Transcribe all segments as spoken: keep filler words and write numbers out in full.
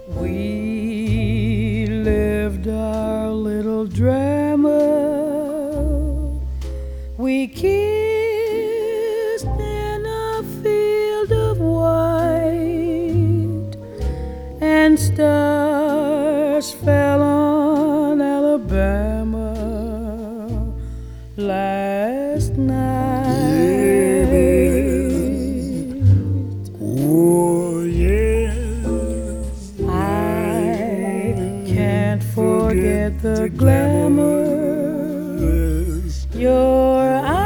We lived our little drama. We kissed in a field of white, and stars fell on Alabama last night. Oh, yeah. I can't forget the glamour your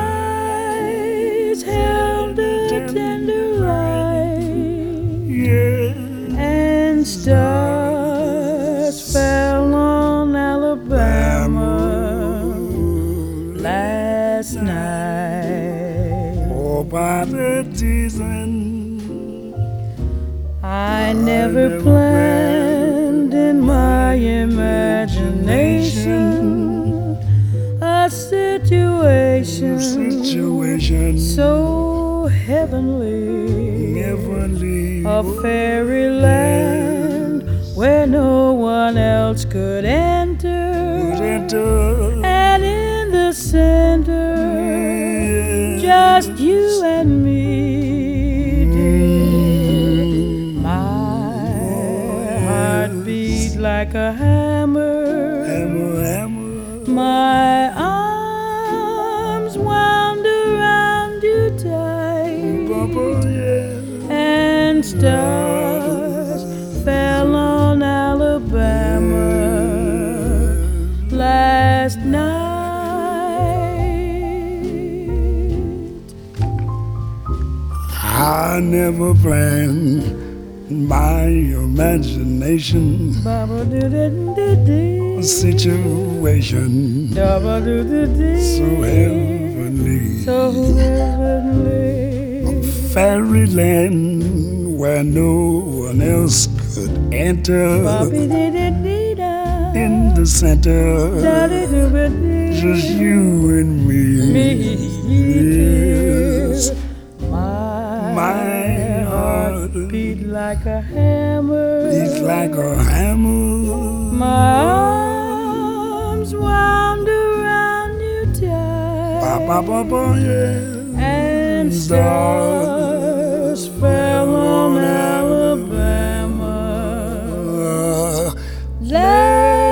eyes held a tender light, Yeah. and stars fell on Alabama last night. Oh, by the season, I never planned in my imagination a situation, situation so heavenly, heavenly, a fairyland where no one else could enter, enter, and in the center, just you and me, dear. My heart beat like a hammer, hammer, hammer. my arms wound around you tight, Bubba, yeah. and stars fell on Alabama last night. I never planned in my imagination a situation so heavenly, So heavenly, fairyland where no one else could enter. In the center, just you and me. Yes. My heart beat like a hammer, beats like a hammer. my arms wound around you tight, Ba, ba, ba, ba, yeah. and stars fell on Alabama last